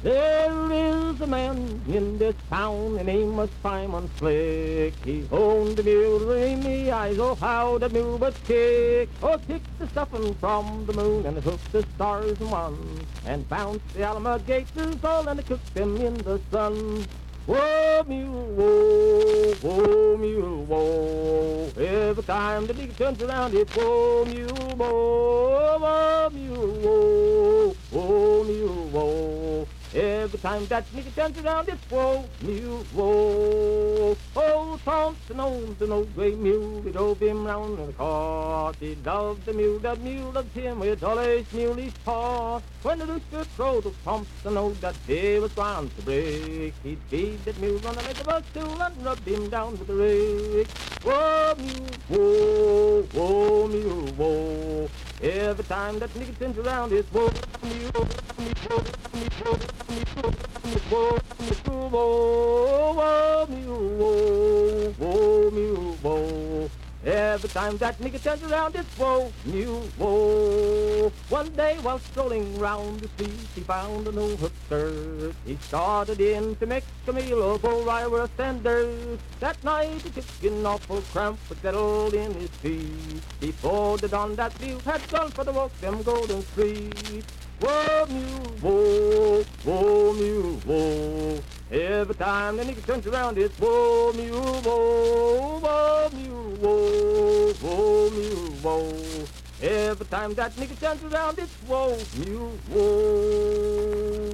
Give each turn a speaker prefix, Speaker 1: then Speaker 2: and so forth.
Speaker 1: There is a man in this town, his name was Simon Slick. He owned a mule in the eyes, oh how the mule would kick. Oh, kick the stuffing from the moon and hooked the stars in one, and bounced the alligators all and cooked them in the sun. Whoa, mule, whoa, whoa, mule, whoa. Every time the nigger turns around, it's whoa, mule, whoa, whoa, mule, whoa, whoa, mule, whoa. Every time that nigger turns around, it's whoa, mule, whoa. Old Thompson owned an old gray mule. He drove him round in the cart. He loved the mule loved him with all his muley's heart. When the rooster crowed, old Thompson owned that day was bound to break. He'd feed that mule on the leg of a stool and rub him down with a rake. Whoa, mule, whoa, whoa, mule, whoa. Every time that nigger turns around, it's whoa, mule, whoa, mule, whoa, whoa, whoa, mule, whoa, whoa, mule, whoa. Every time that nigger turns around, it's whoa, mule, whoa. One day while strolling round the street, he found an old hooker. He started in to make a meal of old Ira Sanders. That night he took an awful cramp, but settled in his feet. Before the dawn that mule had gone for the walk them golden streets. Whoa, mule, whoa, whoa, mule, whoa. Every time the nigger turns around, it's whoa, mule, whoa, whoa, mule, whoa, whoa, mule, whoa. Every time that nigger turns around, it's whoa, mule, whoa.